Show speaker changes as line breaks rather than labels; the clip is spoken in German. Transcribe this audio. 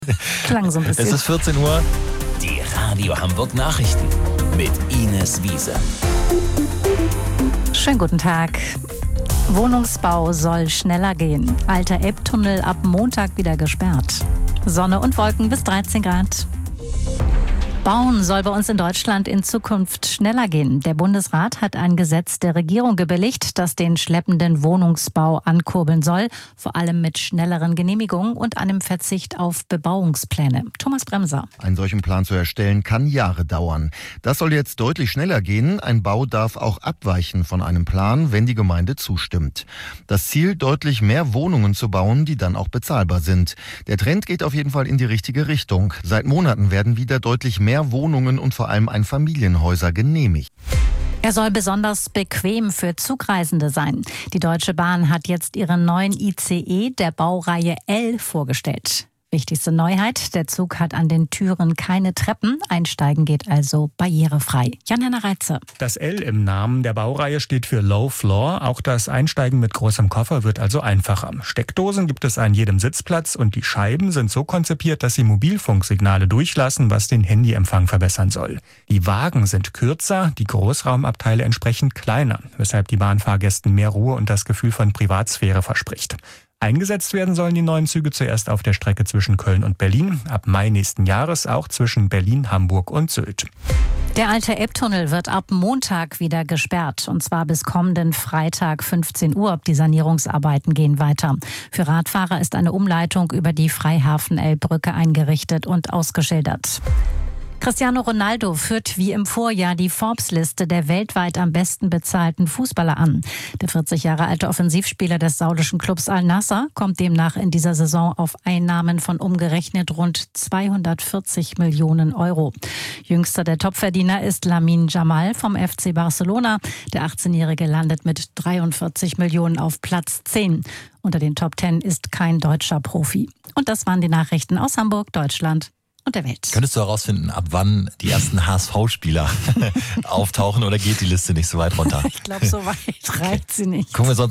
Klang so ein bisschen.
Es ist 14 Uhr.
Die Radio Hamburg Nachrichten mit Ines Wiese.
Schönen guten Tag. Wohnungsbau soll schneller gehen. Alter Elbtunnel ab Montag wieder gesperrt. Sonne und Wolken bis 13 Grad. Bauen soll bei uns in Deutschland in Zukunft schneller gehen. Der Bundesrat hat ein Gesetz der Regierung gebilligt, das den schleppenden Wohnungsbau ankurbeln soll, vor allem mit schnelleren Genehmigungen und einem Verzicht auf Bebauungspläne. Thomas Bremser.
Einen solchen Plan zu erstellen, kann Jahre dauern. Das soll jetzt deutlich schneller gehen. Ein Bau darf auch abweichen von einem Plan, wenn die Gemeinde zustimmt. Das Ziel, deutlich mehr Wohnungen zu bauen, die dann auch bezahlbar sind. Der Trend geht auf jeden Fall in die richtige Richtung. Seit Monaten werden wieder deutlich mehr Wohnungen und vor allem Einfamilienhäuser genehmigt.
Er soll besonders bequem für Zugreisende sein. Die Deutsche Bahn hat jetzt ihren neuen ICE der Baureihe L vorgestellt. Wichtigste Neuheit, der Zug hat an den Türen keine Treppen. Einsteigen geht also barrierefrei. Jan-Henner Reitze.
Das L im Namen der Baureihe steht für Low Floor. Auch das Einsteigen mit großem Koffer wird also einfacher. Steckdosen gibt es an jedem Sitzplatz und die Scheiben sind so konzipiert, dass sie Mobilfunksignale durchlassen, was den Handyempfang verbessern soll. Die Wagen sind kürzer, die Großraumabteile entsprechend kleiner, weshalb die Bahnfahrgästen mehr Ruhe und das Gefühl von Privatsphäre verspricht. Eingesetzt werden sollen die neuen Züge zuerst auf der Strecke zwischen Köln und Berlin, ab Mai nächsten Jahres auch zwischen Berlin, Hamburg und Sylt.
Der alte Elbtunnel wird ab Montag wieder gesperrt, und zwar bis kommenden Freitag 15 Uhr. Die Sanierungsarbeiten gehen weiter. Für Radfahrer ist eine Umleitung über die Freihafen-Elbbrücke eingerichtet und ausgeschildert. Cristiano Ronaldo führt wie im Vorjahr die Forbes-Liste der weltweit am besten bezahlten Fußballer an. Der 40 Jahre alte Offensivspieler des saudischen Clubs Al-Nassr kommt demnach in dieser Saison auf Einnahmen von umgerechnet rund 240 Millionen Euro. Jüngster der Topverdiener ist Lamine Yamal vom FC Barcelona. Der 18-Jährige landet mit 43 Millionen auf Platz 10. Unter den Top 10 ist kein deutscher Profi. Und das waren die Nachrichten aus Hamburg, Deutschland und der Welt.
Könntest du herausfinden, ab wann die ersten HSV-Spieler auftauchen, oder geht die Liste nicht so weit runter?
Ich glaube, so weit reicht sie nicht.
Gucken wir sonst